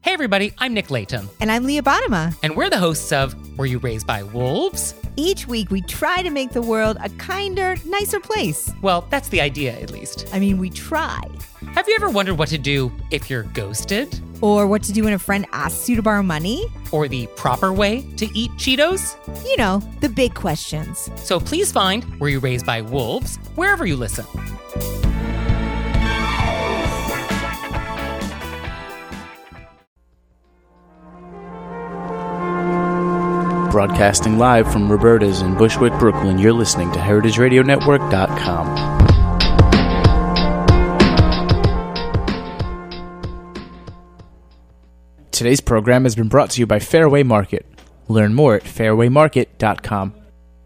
Hey everybody, I'm Nick Layton. And I'm Leah Bottima. And we're the hosts of Were You Raised by Wolves? Each week we try to make the world a kinder, nicer place. Well, that's the idea, at least. I mean, we try. Have you ever wondered what to do if you're ghosted? Or what to do when a friend asks you to borrow money? Or the proper way to eat Cheetos? You know, the big questions. So please find Were You Raised by Wolves wherever you listen. Broadcasting live from Roberta's in Bushwick, Brooklyn, you're listening to HeritageRadioNetwork.com. Today's program has been brought to you by Fairway Market. Learn more at fairwaymarket.com.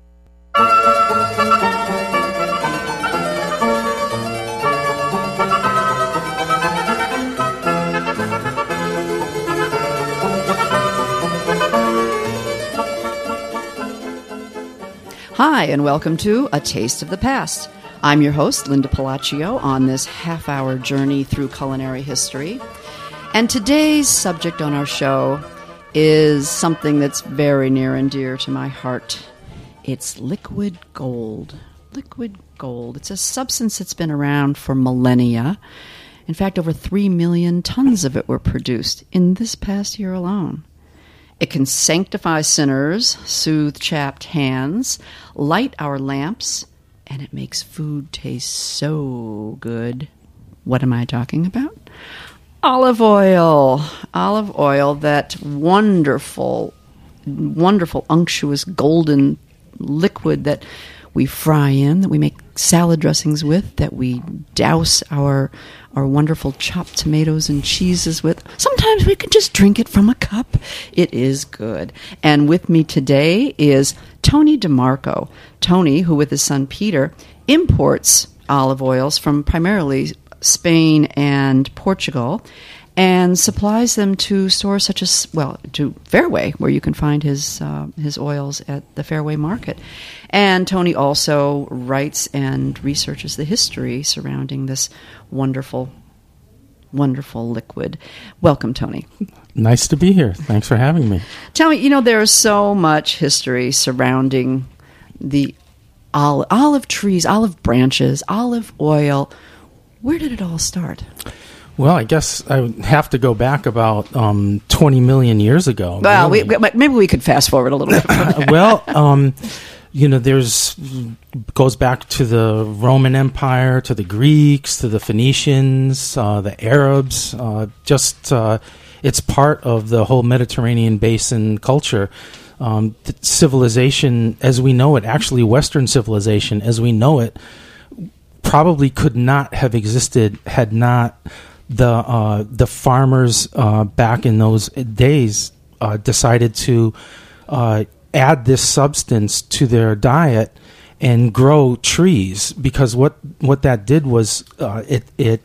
Hi, and welcome to A Taste of the Past. I'm your host, Linda Palacio, on this half-hour journey through culinary history. And today's subject on our show is something that's very near and dear to my heart. It's liquid gold. Liquid gold. It's a substance that's been around for millennia. In fact, over 3 million tons of it were produced in this past year alone. It can sanctify sinners, soothe chapped hands, light our lamps, and it makes food taste so good. What am I talking about? Olive oil. Olive oil, that wonderful, wonderful, unctuous, golden liquid that we fry in, that we make salad dressings with, that we douse our wonderful chopped tomatoes and cheeses with. Sometimes we can just drink it from a cup. It is good. And with me today is Tony DeMarco. Tony, who with his son Peter, imports olive oils from primarily Spain and Portugal, and supplies them to stores such as, to Fairway, where you can find his oils at the Fairway Market. And Tony also writes and researches the history surrounding this wonderful, wonderful liquid. Welcome, Tony. Nice to be here. Thanks for having me. Tell me, there is so much history surrounding the olive trees, olive branches, olive oil. Where did it all start? Well, I guess I would have to go back about 20 million years ago. Well, really. Maybe we could fast forward a little bit. Well, goes back to the Roman Empire, to the Greeks, to the Phoenicians, the Arabs. It's part of the whole Mediterranean basin culture. Civilization as we know it, actually Western civilization as we know it, probably could not have existed had not the farmers back in those days decided to add this substance to their diet and grow trees, because what that did was it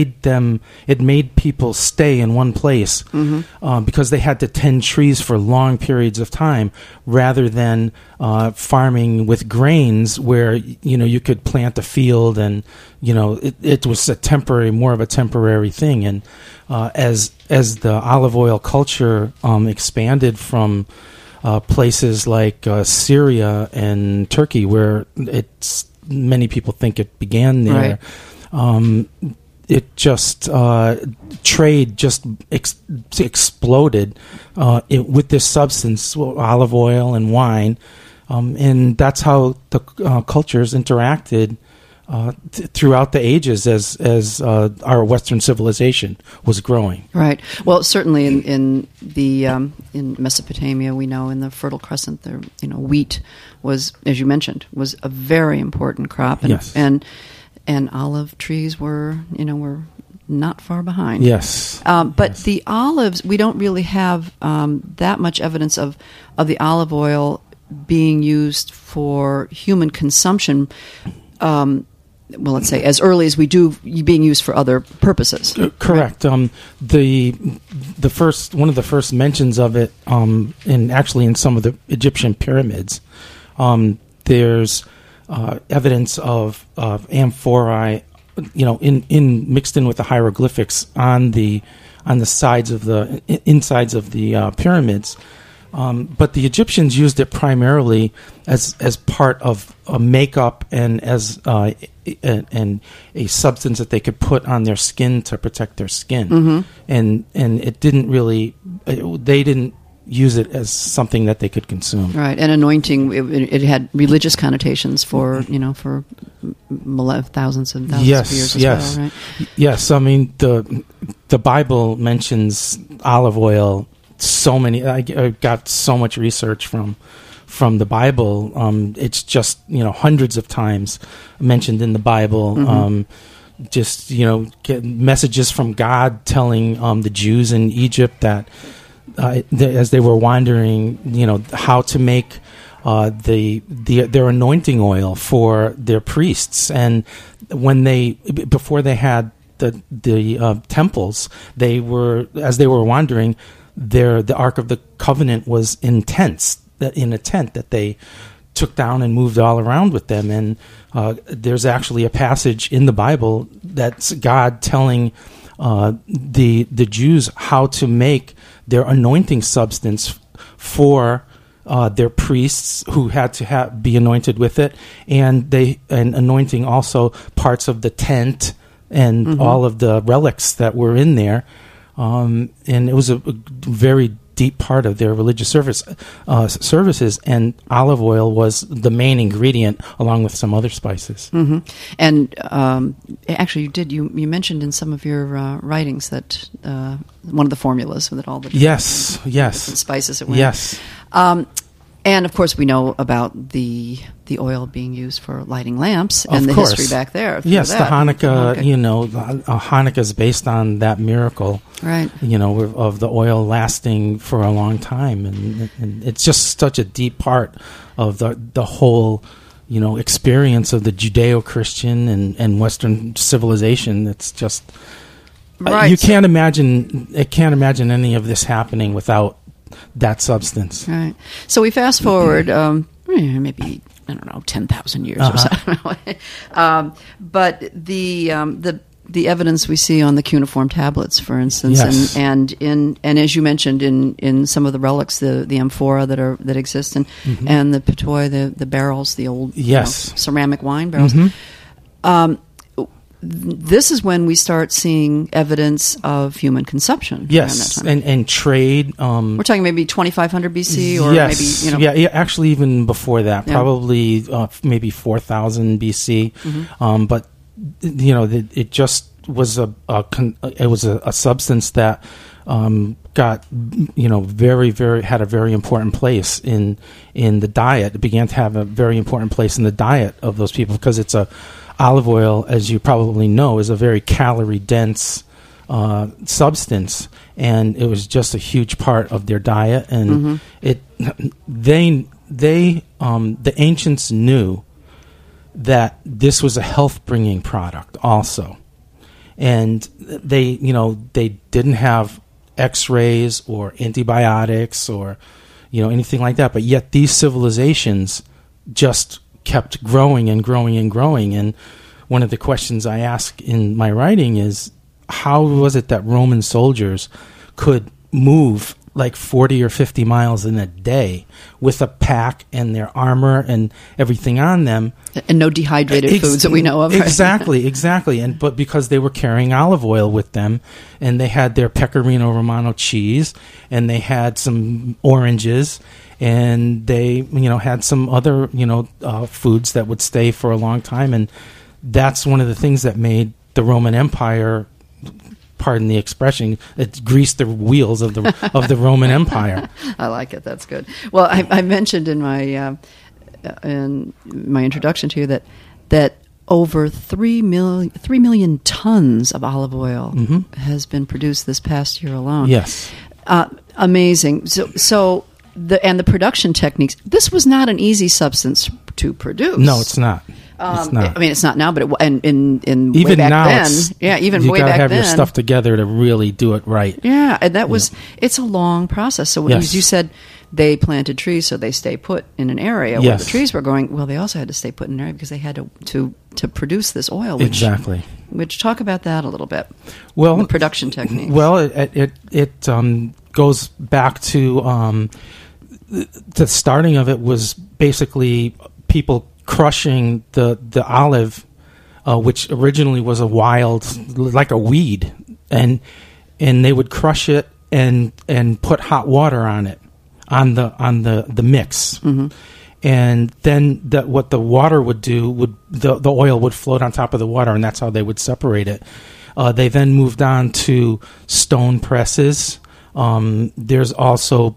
made people stay in one place, because they had to tend trees for long periods of time, rather than farming with grains where you could plant a field and it was more of a temporary thing. And as the olive oil culture expanded from places like Syria and Turkey, where many people think it began there. Right. It just trade just exploded with this substance, olive oil and wine, and that's how the cultures interacted throughout the ages as our Western civilization was growing. Right. Well, certainly in Mesopotamia, we know in the Fertile Crescent, wheat was, as you mentioned, was a very important crop, and yes. and olive trees were not far behind. Yes. But yes. The olives, we don't really have that much evidence of the olive oil being used for human consumption. Well, let's say as early as we do, being used for other purposes. Correct. Right? The first one of the first mentions of it, in some of the Egyptian pyramids, there's evidence of amphorae, in mixed in with the hieroglyphics on the sides of the insides of the pyramids. But the Egyptians used it primarily as part of a makeup and as and a substance that they could put on their skin to protect their skin. And it didn't really they didn't use it as something that they could consume. Right, and anointing, it had religious connotations for thousands and thousands of years as well, right? Yes, I mean the Bible mentions olive oil. So many. I got so much research from the Bible. It's just hundreds of times mentioned in the Bible. Just get messages from God telling the Jews in Egypt that as they were wandering, how to make their anointing oil for their priests, and before they had the temples, as they were wandering. The Ark of the Covenant was in a tent that they took down and moved all around with them. And there's actually a passage in the Bible that's God telling the Jews how to make their anointing substance for their priests who had to be anointed with it, and anointing also parts of the tent and all of the relics that were in there. And it was a very deep part of their religious services, and olive oil was the main ingredient, along with some other spices. And actually, you mentioned in some of your writings that one of the formulas that all the different spices that went. Yes. And of course, we know about the oil being used for lighting lamps, and the history back there. Yes, the Hanukkah. Hanukkah is based on that miracle, right? Of the oil lasting for a long time, and it's just such a deep part of the whole, experience of the Judeo-Christian and Western civilization. It's just right. You can't imagine. I can't imagine any of this happening without that substance. Right. So we fast forward, maybe 10,000 years or so. But the evidence we see on the cuneiform tablets, for instance, and as you mentioned in some of the relics, the amphora that exist, and the patoi, the barrels, the old ceramic wine barrels. This is when we start seeing evidence of human consumption. Yes, and trade. We're talking maybe 2500 BC, or maybe actually even before that, probably maybe 4000 BC. But it just was a substance that got very, very had a very important place in the diet. It began to have a very important place in the diet of those people, because it's olive oil, as you probably know, is a very calorie-dense substance, and it was just a huge part of their diet. And the ancients knew that this was a health-bringing product also, and they didn't have X-rays or antibiotics or anything like that, but yet these civilizations just kept growing and growing and growing. And one of the questions I ask in my writing is, how was it that Roman soldiers could move like 40 or 50 miles in a day with a pack and their armor and everything on them, and no dehydrated foods that we know of? Right? Exactly. But because they were carrying olive oil with them, and they had their Pecorino Romano cheese, and they had some oranges, and they had some other foods that would stay for a long time. And that's one of the things that made the Roman Empire, pardon the expression, it greased the wheels of the Roman Empire. I like it. That's good. Well, I mentioned in my introduction to you that over 3 million tons of olive oil has been produced this past year alone. Yes, amazing. So the production techniques. This was not an easy substance to produce. No, it's not. It's not. I mean, it's not now, but in even way back now, then, even you way back then, you gotta have your stuff together to really do it right. Yeah, and that was it's a long process. So as you said, they planted trees so they stay put in an area where Yes. the trees were growing. Well, they also had to stay put in an area because they had to produce this oil. Exactly. Which talk about that a little bit. Well, The production techniques. Well, it goes back to the starting of it was basically people crushing the olive, which originally was a wild, like a weed, and they would crush it and put hot water on it, on the mix. Mm-hmm. And then what the water would do the oil would float on top of the water, and that's how they would separate it. They then moved on to stone presses. There's also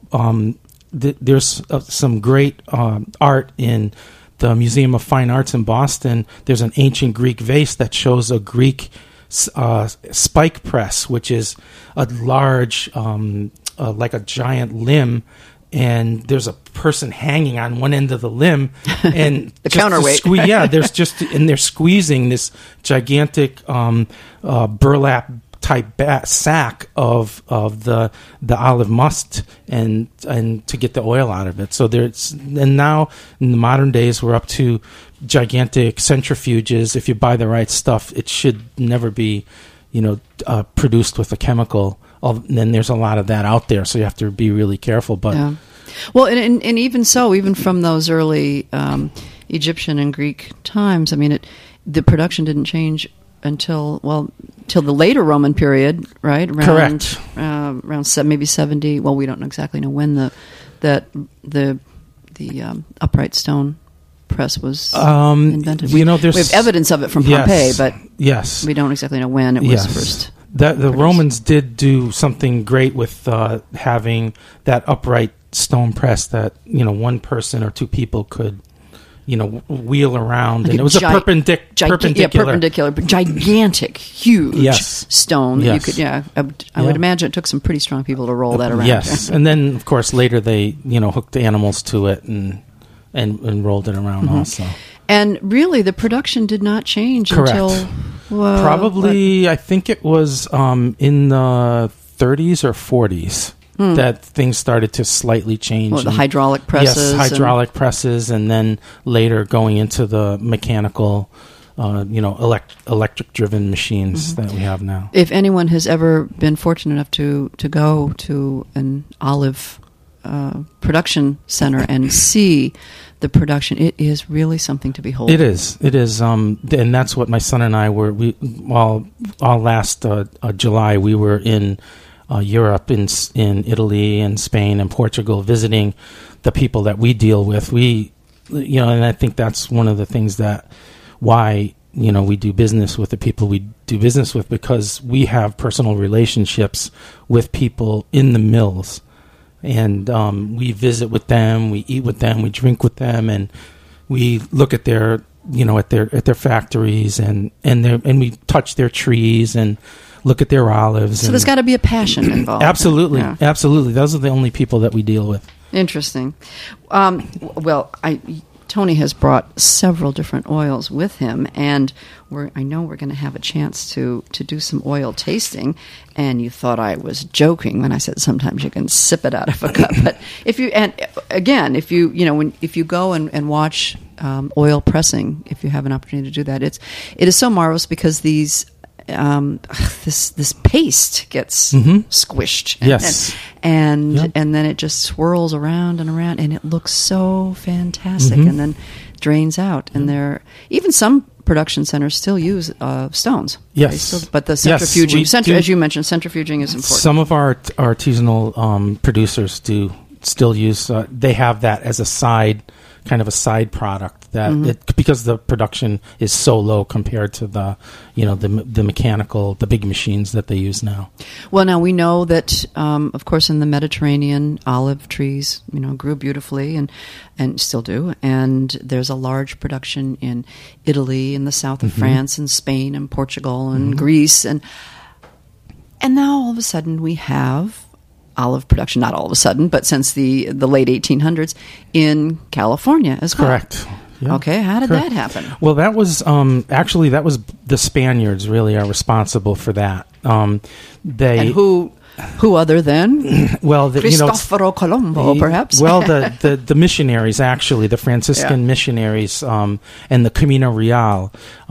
there's some great art in the Museum of Fine Arts in Boston. There's an ancient Greek vase that shows a Greek spike press, which is a large, like a giant limb. And there's a person hanging on one end of the limb, and the counterweight. They're squeezing this gigantic burlap type sack of the olive must and to get the oil out of it. So and now in the modern days we're up to gigantic centrifuges. If you buy the right stuff, it should never be, produced with a chemical. And there's a lot of that out there, so you have to be really careful. But yeah. Well, and even so, even from those early Egyptian and Greek times, I mean, the production didn't change until the later Roman period, right? Correct. Around maybe 70. Well, we don't exactly know when the upright stone press was invented. We have evidence of it from Pompeii, but we don't exactly know when it was first. The Romans did do something great with having that upright stone press that one person or two people could wheel around, like, and it was perpendicular, but gigantic, huge stone that you could. I would imagine it took some pretty strong people to roll that around. Yes, and then of course later they hooked animals to it and rolled it around also. And really, the production did not change until probably I think it was in the 30s or 40s that things started to slightly change. The hydraulic presses. Yes, hydraulic presses, and then later going into the mechanical, electric-driven machines that we have now. If anyone has ever been fortunate enough to go to an olive production center and see the production, it is really something to behold. It is, and that's what my son and I were. All last July we were in Europe, in Italy and Spain and Portugal, visiting the people that we deal with. And I think that's one of the things that why we do business with the people we do business with, because we have personal relationships with people in the mills. And we visit with them, we eat with them, we drink with them, and we look at their factories and we touch their trees and look at their olives. So there's got to be a passion involved. Absolutely, absolutely. Those are the only people that we deal with. Interesting. Tony has brought several different oils with him, and I know we're going to have a chance to do some oil tasting. And you thought I was joking when I said sometimes you can sip it out of a cup. But if you go and watch oil pressing, if you have an opportunity to do that, it is so marvelous because these. This paste gets squished, and then it just swirls around and around, and it looks so fantastic, and then drains out. And even some production centers still use stones. Yes, but the centrifuging, as you mentioned, centrifuging is important. Some of our artisanal producers do still use. They have that as a side product because the production is so low compared to the mechanical, the big machines that they use now. Well, now we know that, of course, in the Mediterranean, olive trees, grew beautifully and still do. And there's a large production in Italy, in the south of France, and Spain, and Portugal, and Greece, and now all of a sudden we have olive production, not all of a sudden, but since the late 1800s in California as well. Correct. Yeah. Okay, how did that happen? Well, that was the Spaniards really are responsible for that. And who Who other than Well, Cristoforo Colombo, perhaps? Well, the missionaries, actually, the Franciscan missionaries and the Camino Real,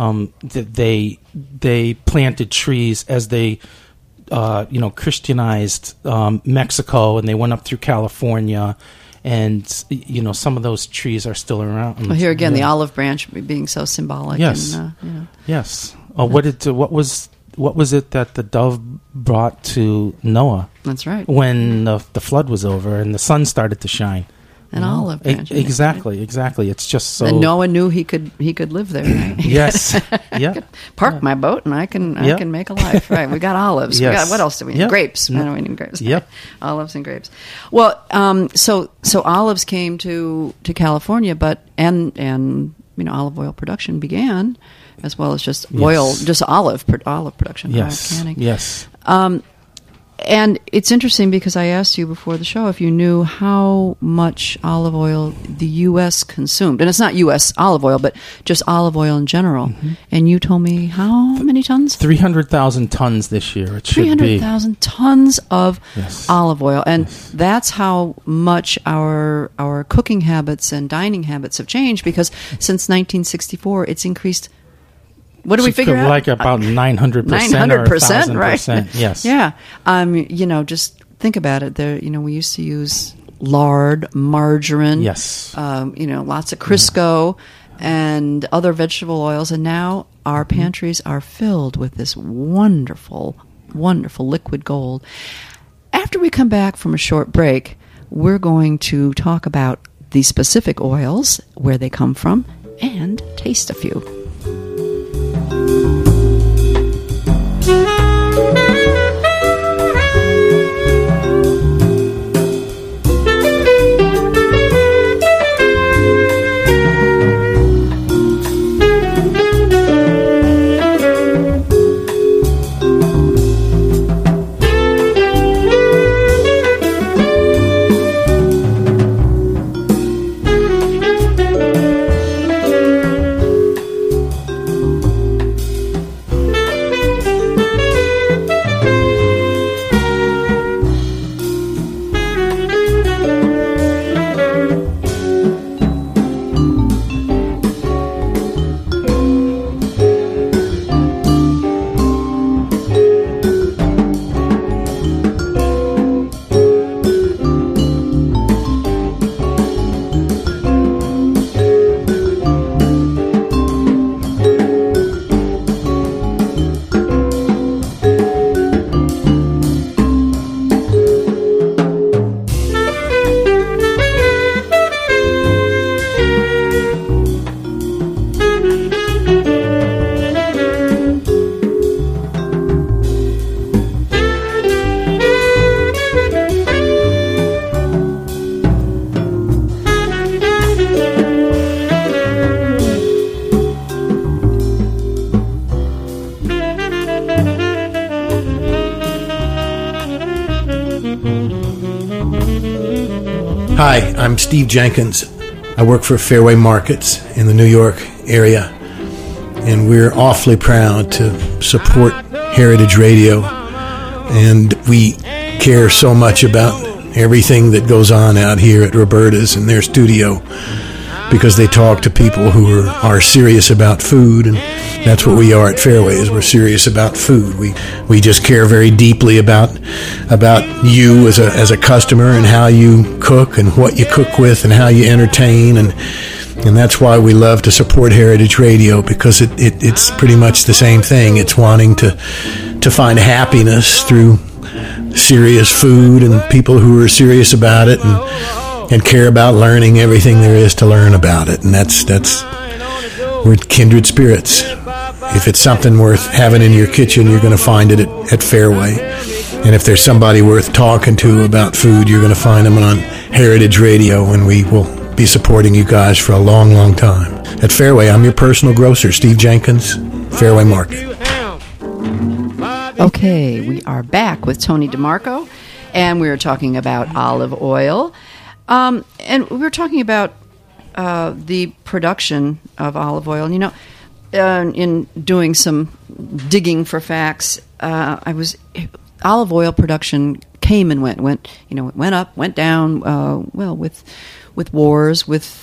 they planted trees as they, Christianized Mexico, and they went up through California. And, some of those trees are still around. Well, here again, the olive branch being so symbolic. Yes. And, Yes. What was it that the dove brought to Noah? That's right. When the flood was over and the sun started to shine. An olive branch. Exactly. It's just so. And Noah knew he could live there. Right? Yes. Yeah. Park my boat and I can make a life. Right. We got olives. Yes. We got, what else do we need? Yep. Grapes. I know we need grapes. Yep. Olives and grapes. Well, so olives came to California, but and olive oil production began, as well as just oil, just olive production. Yes. Canning. Yes. And it's interesting because I asked you before the show if you knew how much olive oil the U.S. consumed. And it's not U.S. olive oil, but just olive oil in general. Mm-hmm. And you told me how many tons? 300,000 tons this year. It should be 300,000 tons of olive oil. And that's how much our cooking habits and dining habits have changed, because since 1964, it's increased. What do we figure out? Like about 900%. 900%, right? Yes. Yeah. Just think about it. There, we used to use lard, margarine. Yes. Lots of Crisco and other vegetable oils, and now our pantries are filled with this wonderful, wonderful liquid gold. After we come back from a short break, we're going to talk about the specific oils, where they come from, and taste a few. Hi, I'm Steve Jenkins. I work for Fairway Markets in the New York area, and we're awfully proud to support Heritage Radio, and we care so much about everything that goes on out here at Roberta's and their studio, because they talk to people who are serious about food, and that's what we are at Fairway, is we're serious about food. We just care very deeply about you as a customer, and how you cook and what you cook with and how you entertain, and that's why we love to support Heritage Radio, because it's pretty much the same thing. It's wanting to find happiness through serious food and people who are serious about it and care about learning everything there is to learn about it. And that's we're kindred spirits. If it's something worth having in your kitchen, you're going to find it at Fairway. And if there's somebody worth talking to about food, you're going to find them on Heritage Radio, and we will be supporting you guys for a long, long time. At Fairway, I'm your personal grocer, Steve Jenkins, Fairway Market. Okay, we are back with Tony DeMarco, and we were talking about olive oil. And we were talking about the production of olive oil. In doing some digging for facts, olive oil production came and went, it went up, went down, with wars, with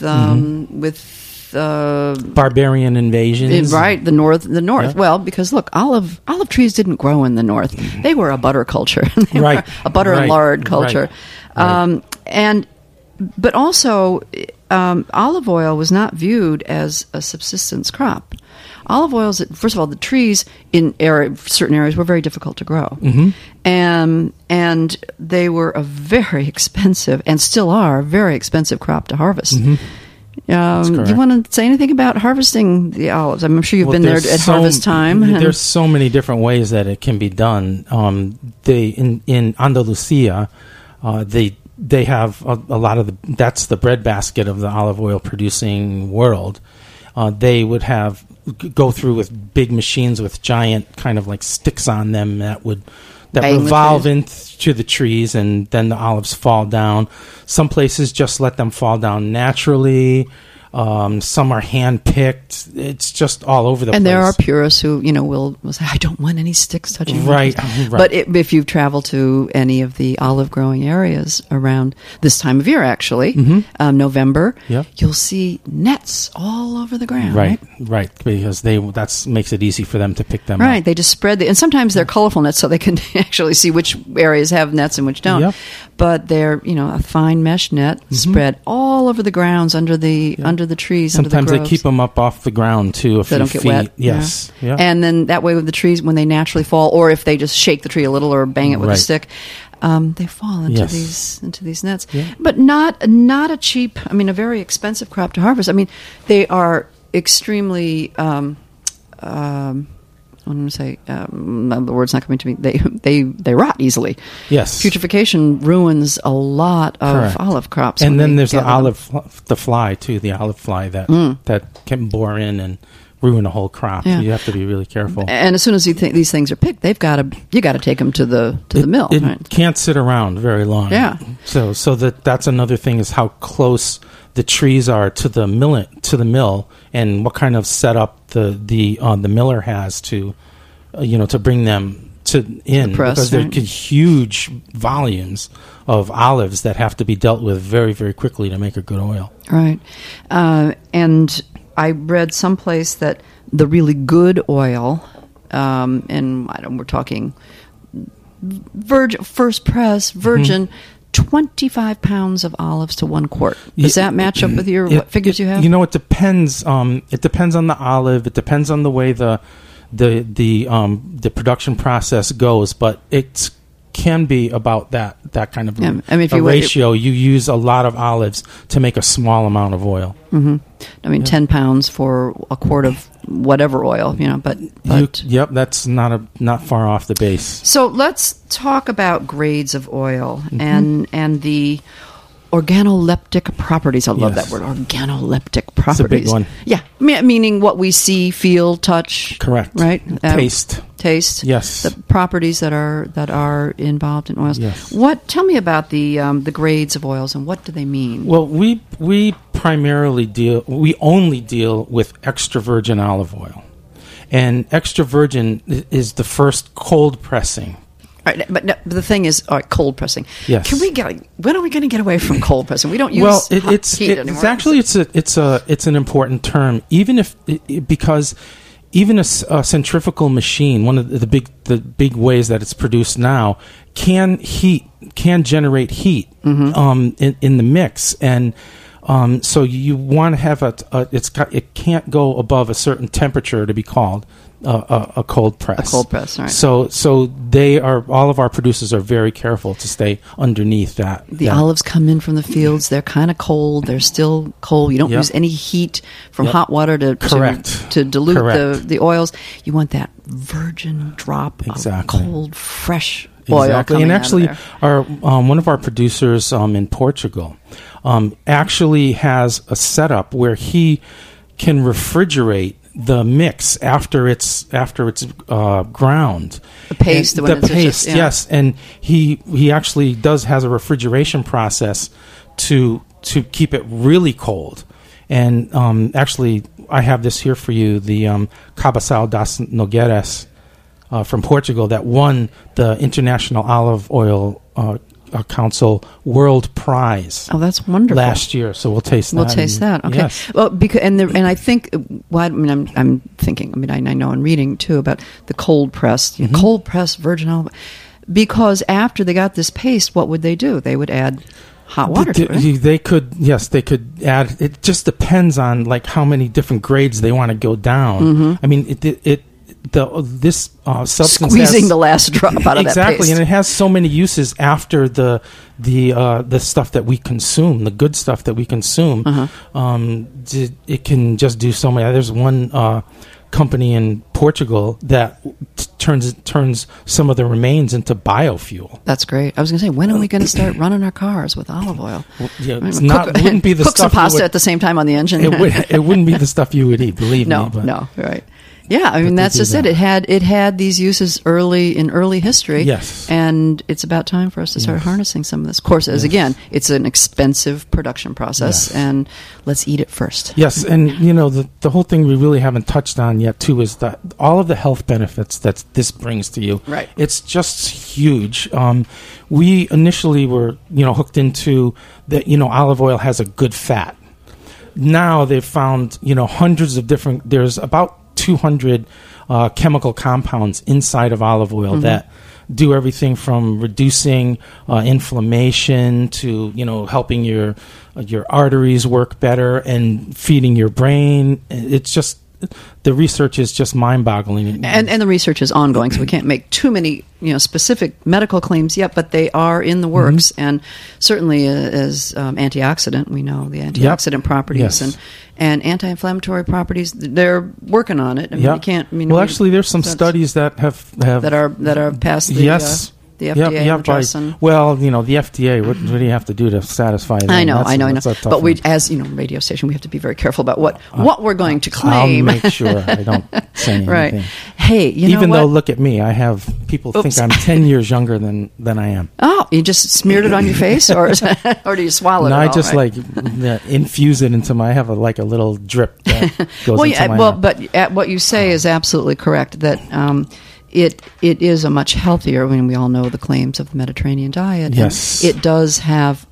barbarian invasions. Right, the north. Yeah. Well, because look, olive trees didn't grow in the north. They were a butter culture. They Right. were a butter and lard culture. Right. But also, olive oil was not viewed as a subsistence crop. Olive oils, first of all, the trees in certain areas were very difficult to grow. And they were a very expensive, and still are, very expensive crop to harvest. Do you want to say anything about harvesting the olives? I'm sure you've been there at harvest time. There's so many different ways that it can be done. In Andalusia, they have a lot of that's the breadbasket of the olive oil producing world. They would go through with big machines with giant kind of like sticks on them that revolve into the trees, and then the olives fall down. Some places just let them fall down naturally. Some are hand-picked. It's just all over the place. And there are purists who, will say, I don't want any sticks touching me. Right. But if you travel to any of the olive-growing areas around this time of year, actually, November, you'll see nets all over the ground. Right. Because that makes it easy for them to pick them up. Right. They just spread and sometimes they're colorful nets so they can actually see which areas have nets and which don't. Yep. But they're, a fine mesh net spread all over the grounds under the trees. Sometimes under the they groves. keep them up off the ground too. They don't get wet. Yes. Yeah. And then that way with the trees, when they naturally fall, or if they just shake the tree a little or bang it with a stick, they fall into these nets. Yeah. But not a cheap. A very expensive crop to harvest. They are extremely. I'm going to say the word's not coming to me. They rot easily. Yes, putrefaction ruins a lot of olive crops. And then there's the fly too. The olive fly that can bore in and ruin a whole crop. Yeah. You have to be really careful. And as soon as these things are picked, you got to take them to the mill. It can't sit around very long. Yeah. So that's another thing is how close the trees are to the mill, and what kind of setup the miller has to bring them in, press, because they're huge volumes of olives that have to be dealt with very, very quickly to make a good oil. Right. And I read someplace that the really good oil, and we're talking first press, virgin. 25 pounds of olives to 1 quart. Does that match up with what figures you have? It depends. It depends on the olive. It depends on the way the production process goes. But it can be about that kind of ratio. You use a lot of olives to make a small amount of oil. 10 pounds for a quart of whatever oil, but that's not far off the base. So let's talk about grades of oil and the organoleptic properties. I love that word, organoleptic properties. It's a big one. Yeah, meaning what we see, feel, touch. Correct. Right. Taste. Yes. The properties that are involved in oils. Yes. Tell me about the grades of oils and what do they mean? Well, we primarily only deal with extra virgin olive oil, and extra virgin is the first cold pressing. Right, but the thing is, cold pressing. Yes. When are we going to get away from cold pressing? We don't use heat anymore. It's actually it's an important term, because even a centrifugal machine, one of the big ways that it's produced now, can generate heat in the mix, and so you want to have it can't go above a certain temperature to be called a cold press. A cold press, right. So all of our producers are very careful to stay underneath that. The olives come in from the fields. They're kind of cold. They're still cold. You don't use any heat from hot water to dilute the oils. You want that virgin drop of cold, fresh oil coming and actually, out of there. our one of our producers in Portugal actually has a setup where he can refrigerate the mix after it's ground. The paste, yes, and he actually has a refrigeration process to keep it really cold. And actually, I have this here for you, the Cabaçal das Nogueiras from Portugal that won the International Olive Oil Council World Prize. Oh, that's wonderful. Last year, so we'll taste that. We'll taste that. Okay. Yes. Well, because and I think I'm thinking. I mean, I know in reading too about the cold pressed, cold pressed virgin olive. Because after they got this paste, what would they do? They would add hot water to it. They could add. It just depends on like how many different grades they want to go down. I mean, this substance squeezing the last drop out of that paste. Exactly, and it has so many uses after the stuff that we consume, the good stuff that we consume. It can just do so many. There's one company in Portugal that turns some of the remains into biofuel. That's great. I was going to say, when are we going to start running our cars with olive oil? Well, yeah, it wouldn't be the cook stuff some pasta at the same time on the engine. It wouldn't be the stuff you would eat. Believe me. No, right. Yeah, I mean that's just it. It had these uses in early history. Yes, and it's about time for us to start harnessing some of this. Of course, as again, it's an expensive production process, and let's eat it first. Yes, and the whole thing we really haven't touched on yet too is that all of the health benefits that this brings to you. Right, it's just huge. We initially were hooked into that. Olive oil has a good fat. Now they've found hundreds of different. There's about 200 chemical compounds inside of olive oil that do everything from reducing inflammation to helping your arteries work better and feeding your brain. It's just the research is just mind-boggling, and the research is ongoing, so we can't make too many specific medical claims yet, but they are in the works, and certainly as antioxidant, we know the antioxidant properties and anti-inflammatory properties. They're working on it. I mean, you can't. Actually, there's some studies that have that are past the the FDA address. The FDA. What do you have to do to satisfy them? I know. But we, as radio station, we have to be very careful about what we're going to claim. I'll make sure I don't say anything. Right. Hey, even though, look at me, I have people think I'm 10 years younger than I am. Oh, you just smeared it on your face, or do you swallow it? No, I just infuse it into my. I have a little drip that goes into my. Well, but what you say is absolutely correct. That. It is a much healthier. I mean, we all know the claims of the Mediterranean diet. Yes, it does have,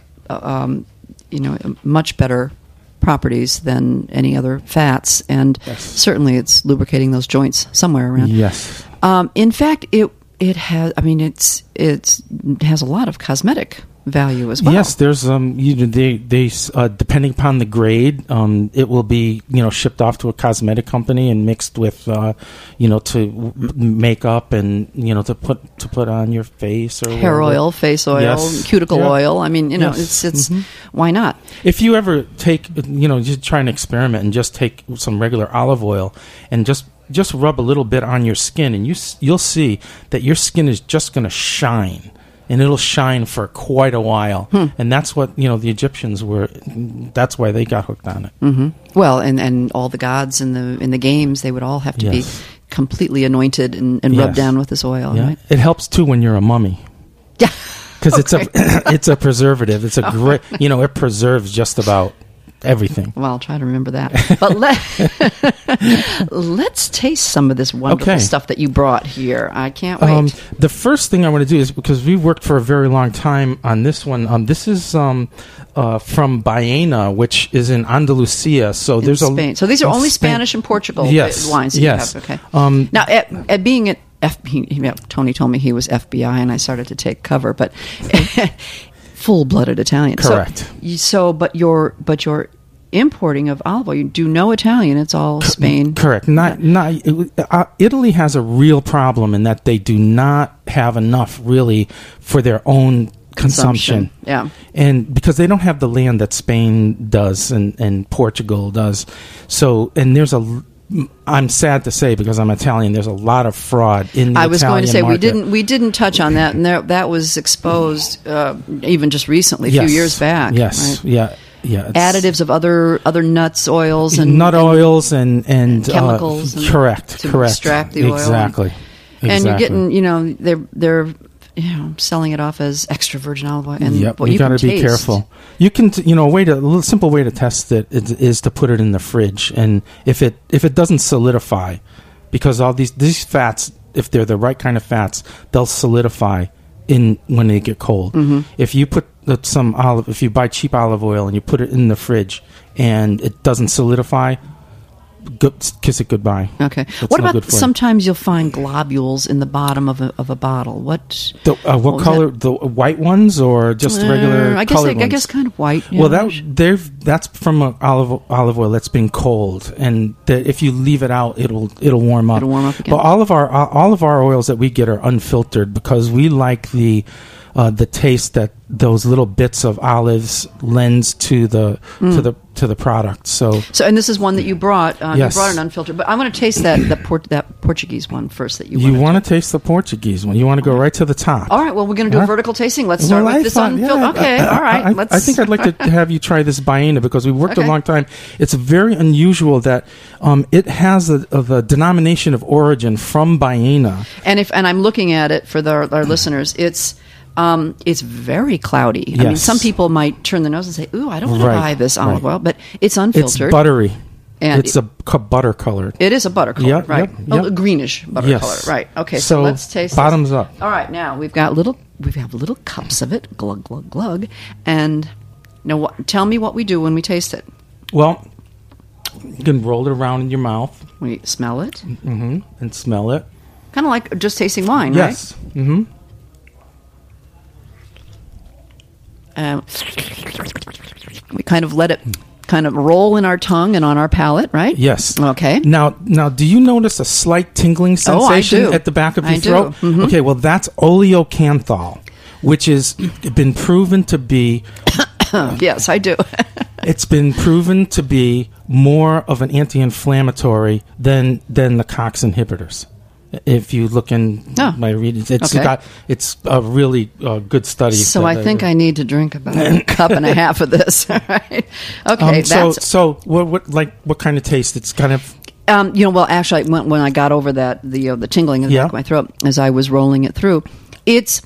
much better properties than any other fats, and certainly it's lubricating those joints somewhere around. Yes. In fact, it has. I mean, it has a lot of cosmetic value as well. Yes, there's they depending upon the grade, it will be shipped off to a cosmetic company and mixed with to make up and to put on your face or hair oil, face oil, cuticle oil. I mean, it's why not? If you ever take just try an experiment and just take some regular olive oil and just rub a little bit on your skin, and you'll see that your skin is just going to shine. And it'll shine for quite a while, and that's what the Egyptians were. That's why they got hooked on it. Mm-hmm. Well, and all the gods in the games, they would all have to be completely anointed and rubbed down with this oil. Yeah. Right? It helps too when you're a mummy. Yeah, because it's a preservative. It's a great it preserves just about everything. Well, I'll try to remember that. But let's taste some of this wonderful stuff that you brought here. I can't wait. The first thing I want to do is, because we worked for a very long time on this one. This is from Baena, which is in Andalusia. So there's Spain. So these are only Spanish and Portugal wines that you have. Okay. Now, at being at Tony told me he was FBI, and I started to take cover, but. Full-blooded Italian. Correct. But you're importing of olive oil. You do no Italian. It's all Spain. Correct. Italy has a real problem in that they do not have enough really for their own consumption. Yeah. And because they don't have the land that Spain does and Portugal does. So, and I'm sad to say, because I'm Italian, there's a lot of fraud in the Italian market. I was going to say we didn't touch on that, and that was exposed even just recently, a few years back. Yes, right? Yeah. Additives of other nuts, oils, and oils and chemicals. Correct. Extract the oil. Exactly. And you're getting, they're selling it off as extra virgin olive oil. And you got to be careful. You can, a simple way to test it is to put it in the fridge, and if it doesn't solidify, because all these fats if they're the right kind of fats, they'll solidify when they get cold. If you put if you buy cheap olive oil and you put it in the fridge and it doesn't solidify, kiss it goodbye. Okay. That's What no about good for you. sometimes you'll find globules in the bottom of a bottle? What What color? The white ones or just regular I guess colored ones? I guess kind of white. Well, yeah. that's from a olive oil that's been cold, and if you leave it out, it'll warm up. It'll warm up again. But all of our oils that we get are unfiltered because we like the taste that those little bits of olives lends to the product. So and this is one that you brought. Yes. You brought an unfiltered, but I want to taste that Portuguese one first. That you want to taste the Portuguese one. You want to go right to the top. All right. Well, we're going to do a vertical tasting. Let's start with this unfiltered. Okay. All right. I think I'd like to have you try this Baena because we worked a Okay. long time. It's very unusual that it has the denomination of origin from Baena. And I'm looking at it for our listeners. It's very cloudy. I mean, Yes. some people might turn their nose and say, "Ooh, I don't want to Right, buy this olive right. oil," but it's It's unfiltered. buttery. And it's butter colored. It is a butter color, Yep, right? yep, A greenish butter Yes. color, right? Okay, So, let's taste. bottoms this. up. All right, now we have little cups of it, glug glug glug, and now tell me what we do when we taste it. Well, you can roll it around in your mouth We smell it, and smell it. kind of like just tasting wine, Yes. Mm-hmm. right? We kind of let it kind of roll in our tongue and on our palate, right? Yes. Okay. Now, do you notice a slight tingling sensation do. at the back of your I do. throat? Mhm. Okay, well, that's oleocanthal, which has been proven to be. Yes, I do. It's been proven to be more of an anti-inflammatory than the COX inhibitors. If you look in my readings, it's a really good study. So I think I need to drink about a cup and a half of this. Right? Okay. So what kind of taste? It's kind of. Well, actually, when I got over that, the tingling in the back of my throat as I was rolling it through, it's,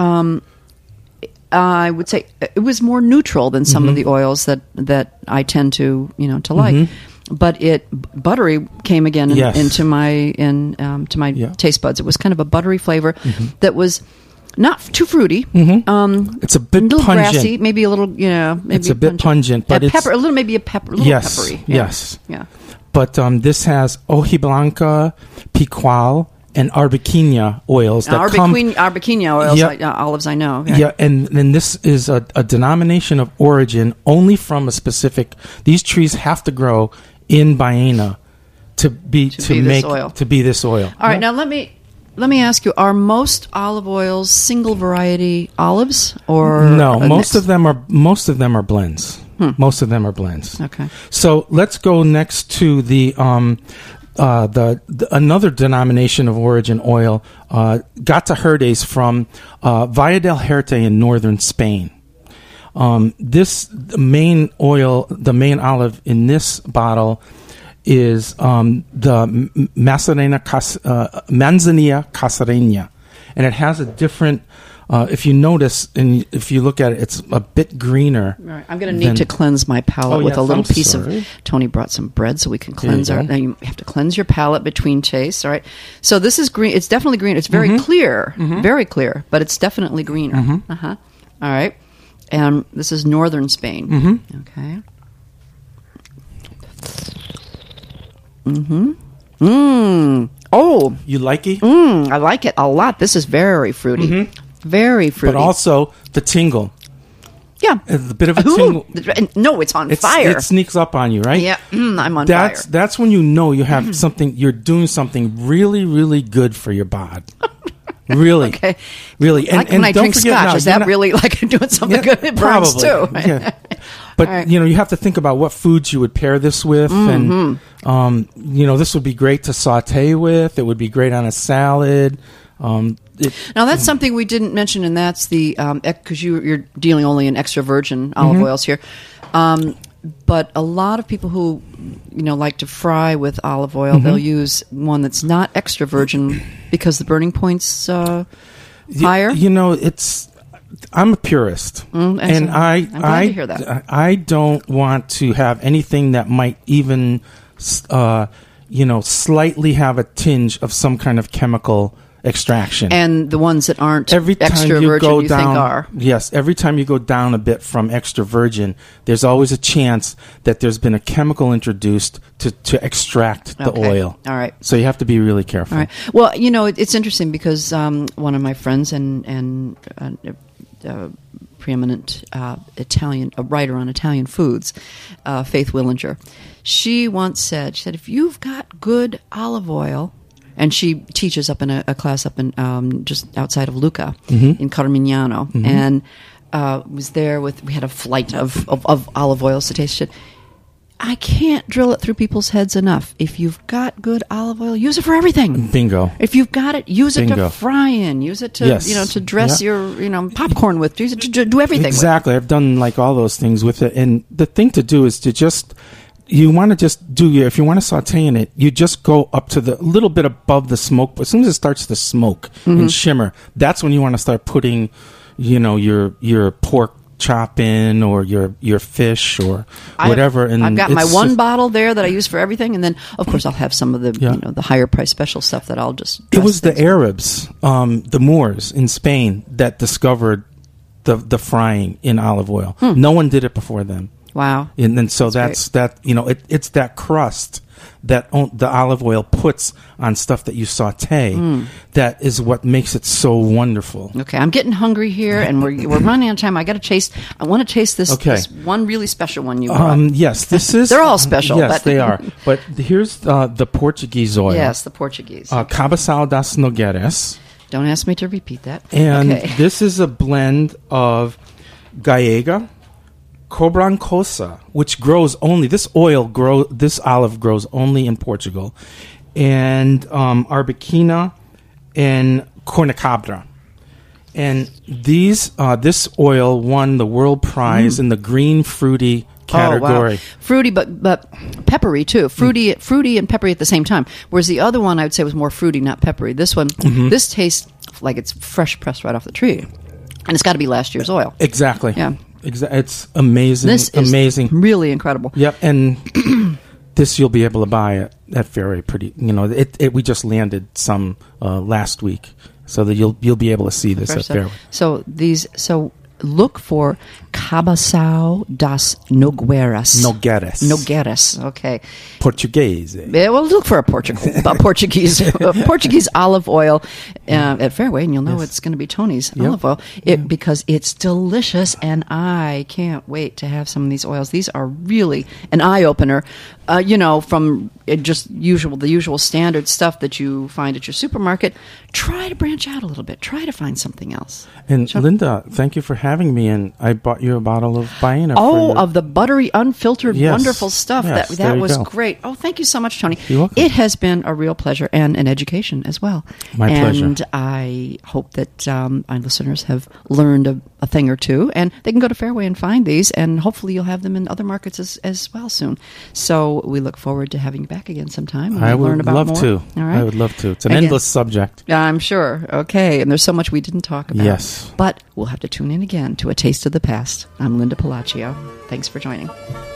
I would say it was more neutral than some of the oils that I tend to like. But buttery came again into my taste buds. It was kind of a buttery flavor that was not too fruity. It's a bit little pungent. grassy, maybe a little, maybe it's a bit pungent, but it's pepper, a little peppery. Yes. Yeah. But this has hojiblanca, picual, and arbequina oils that Arbequina oils, olives I know. Okay. Yeah, and this is a denomination of origin only from a specific. These trees have to grow in Baena to be this oil. All right, now let me ask you: are most olive oils single variety olives, or no? Most of them are blends. Most of them are blends. Okay. So let's go next to the another denomination of origin oil, Gata Herdes from Valle del Jerte in northern Spain. The main olive in this bottle is the Manzanilla Casareña, and it has a different. If you notice and if you look at it, it's a bit greener. Right. I'm going to need to cleanse my palate with a little piece of. Tony brought some bread so we can cleanse our. Now you have to cleanse your palate between tastes. All right. So this is green. It's definitely green. It's very clear, very clear, but it's definitely greener. All right. And this is northern Spain. Okay. Oh, you like it? I like it a lot. This is very fruity. Very fruity. But also the tingle. Yeah. It's a bit of a tingle. No, it's on fire. It sneaks up on you, right? Yeah, I'm on fire. That's when you know you have something, you're doing something really, really good for your bod. Really. Okay. Really. Like when I drink scotch, is that really like doing something good? It burns too. Yeah. But, you have to think about what foods you would pair this with. And, this would be great to saute with. It would be great on a salad. Now that's something we didn't mention, and that's the because you're dealing only in extra virgin olive oils here. But a lot of people who like to fry with olive oil, they'll use one that's not extra virgin because the burning point's higher. I'm a purist, and I'm glad to hear that. I don't want to have anything that might even slightly have a tinge of some kind of chemical extraction. And the ones that aren't Every time extra you virgin, go you down, think are. Yes, every time you go down a bit from extra virgin, there's always a chance that there's been a chemical introduced to extract the Okay. oil. All right. So you have to be really careful. All right. Well, it's interesting because one of my friends and preeminent Italian, a writer on Italian foods, Faith Willinger, she once said, if you've got good olive oil, and she teaches up in a class up in just outside of Lucca in Carmignano, and was there we had a flight of olive oils to taste it. I can't drill it through people's heads enough. If you've got good olive oil, use it for everything. Bingo. If you've got it, use it to Bingo. fry in. Use it to Yes. to dress your popcorn with. Use it to do everything. Exactly. I've done like all those things with it. And the thing to do is to just, you want to just do if you want to saute in it, you just go up to the little bit above the smoke. As soon as it starts to smoke and shimmer, that's when you want to start putting, your pork chop in or your fish or whatever. And I've got my it's one just- bottle there that I use for everything, and then of course I'll have some of the the higher price special stuff that I'll just. It was the dress things with. Arabs, the Moors in Spain that discovered the frying in olive oil. No one did it before them. Wow. And then so that's that, it's that crust that the olive oil puts on stuff that you saute that is what makes it so wonderful. Okay, I'm getting hungry here, and we're running out of time. I want to taste this, Okay. this one really special one you brought. Yes, this is... They're all special, Yes, but- they are. But here's the Portuguese oil. Yes, the Portuguese. Cabaçal das Nogueiras. Don't ask me to repeat that. And okay. this is a blend of Gallega, Cobrancosa, which grows only, this olive grows only in Portugal, and Arbequina and Cornicabra. And this oil won the world prize in the green fruity category. Oh, wow. Fruity, but peppery too. Fruity and peppery at the same time. Whereas the other one, I would say, was more fruity, not peppery. This one, this tastes like it's fresh pressed right off the tree, and it's got to be last year's oil. Exactly. Yeah. It's amazing. This is amazing. really incredible. Yep, and this you'll be able to buy at Fairway. Pretty, we just landed some last week, so that you'll be able to see this Fresh at stuff. Fairway. So look for Cabaçal das Nogueiras. Nogueiras. Okay. Portuguese. Yeah, well, look for a Portuguese olive oil at Fairway, and you'll know it's going to be Tony's olive oil because it's delicious, and I can't wait to have some of these oils. These are really an eye opener. From just the usual standard stuff that you find at your supermarket. Try to branch out a little bit. Try to find something else. And Linda, thank you for having me. And I bought you a bottle of Baena. Of the buttery, unfiltered, wonderful stuff. Yes, that there you was go. great. Oh, thank you so much, Tony. You're welcome. It has been a real pleasure and an education as well. My pleasure. And I hope that our listeners have learned a thing or two, and they can go to Fairway and find these, and hopefully you'll have them in other markets as well soon. So we look forward to having you back again sometime. And I learn would about love more. to. All right. I would love to. It's an Again. endless subject. I'm sure. Okay. And there's so much we didn't talk about. Yes. But we'll have to tune in again to A Taste of the Past. I'm Linda Palacio. Thanks for joining.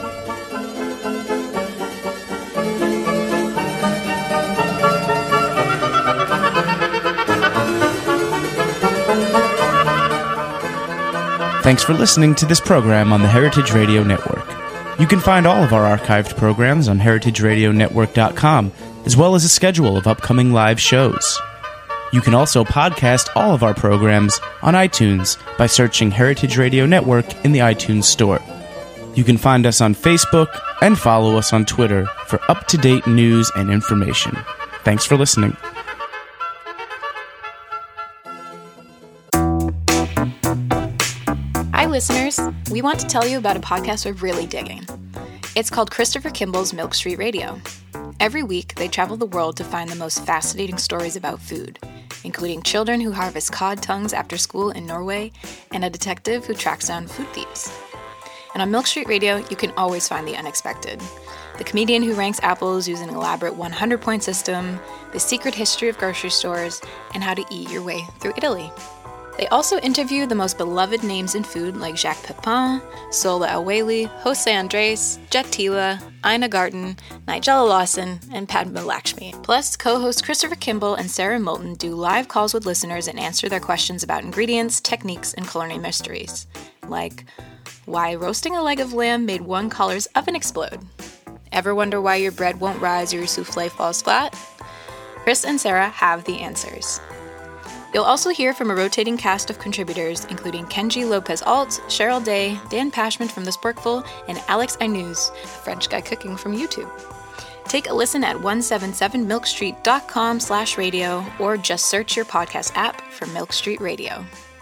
Thanks for listening to this program on the Heritage Radio Network. You can find all of our archived programs on heritageradionetwork.com, as well as a schedule of upcoming live shows. You can also podcast all of our programs on iTunes by searching Heritage Radio Network in the iTunes Store. You can find us on Facebook and follow us on Twitter for up-to-date news and information. Thanks for listening. Hi, listeners. We want to tell you about a podcast we're really digging. It's called Christopher Kimball's Milk Street Radio. Every week, they travel the world to find the most fascinating stories about food, including children who harvest cod tongues after school in Norway and a detective who tracks down food thieves. And on Milk Street Radio, you can always find the unexpected. The comedian who ranks apples using an elaborate 100-point system, the secret history of grocery stores, and how to eat your way through Italy. They also interview the most beloved names in food like Jacques Pepin, Sola El-Waylly, Jose Andres, Jet Tila, Ina Garten, Nigella Lawson, and Padma Lakshmi. Plus, co-hosts Christopher Kimball and Sarah Moulton do live calls with listeners and answer their questions about ingredients, techniques, and culinary mysteries. Like, why roasting a leg of lamb made one caller's oven explode? Ever wonder why your bread won't rise or your souffle falls flat? Chris and Sarah have the answers. You'll also hear from a rotating cast of contributors, including Kenji Lopez-Alt, Cheryl Day, Dan Pashman from The Sporkful, and Alex Aynouz, a French guy cooking from YouTube. Take a listen at 177milkstreet.com/radio or just search your podcast app for Milk Street Radio.